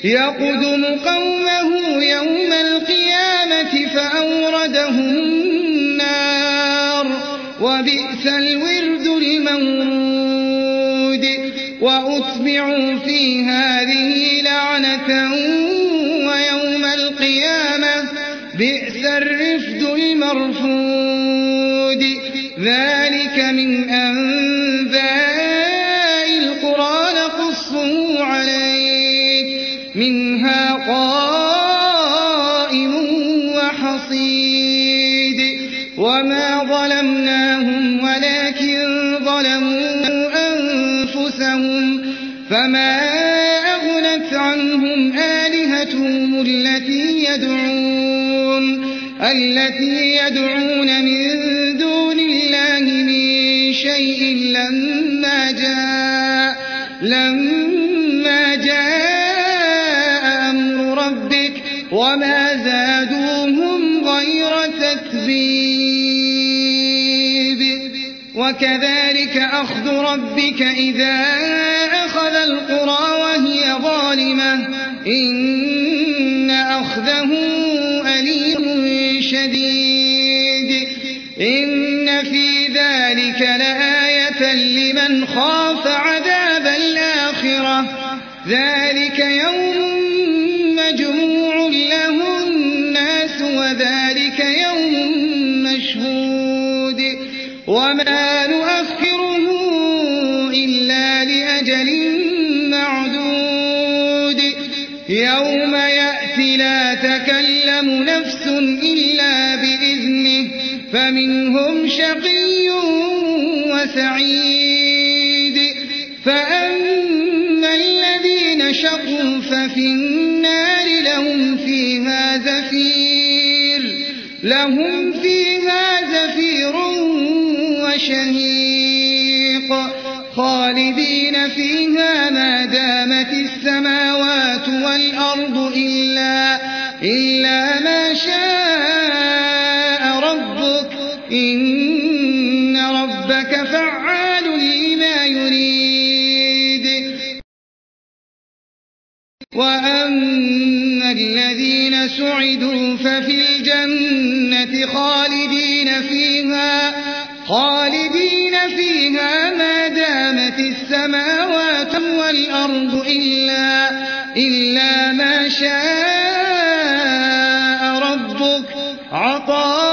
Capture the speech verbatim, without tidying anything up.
يقدم قومه يوم القيامة فأوردهم النار وبئس الورد المورود وأتبعوا في هذه لعنة ويوم القيامة بئس الرفد المرفود ذلك من أنباء القرى نقصه عليك منها قائم وحصيد وما ظلمناهم ولكن ظلموا أنفسهم فما أغنت عنهم آلهتهم التي يدعون التي يدعون من دون الله من شيء لما جاء لما جاء أمر ربك وما زادوهم غير تتبيب وكذلك أخذ ربك إذا أخذ القرى وهي ظالمة إن أخذه أليم شديد إن في ذلك لآية لمن خاف عذاب الآخرة ذلك يوم مجموع له الناس وذلك يوم مشهود وما نؤخره إلا لأجل معدود يوم يأتي لا تكلم نفس إلا بإذنه فمنهم شقي وسعيد فأما الذين شقوا ففي النار لهم فيها زفير لهم فيها زفير وشهيق خالدين فيها ما دامت السماوات والأرض إلا, إلا ما شاء ربك إن ربك فعال لما يريد وأما الذين سعدوا ففي الجنة خالدين فيها خالدين فيها ما دامت السماوات والأرض إلا, إلا ما شاء ربك عطاء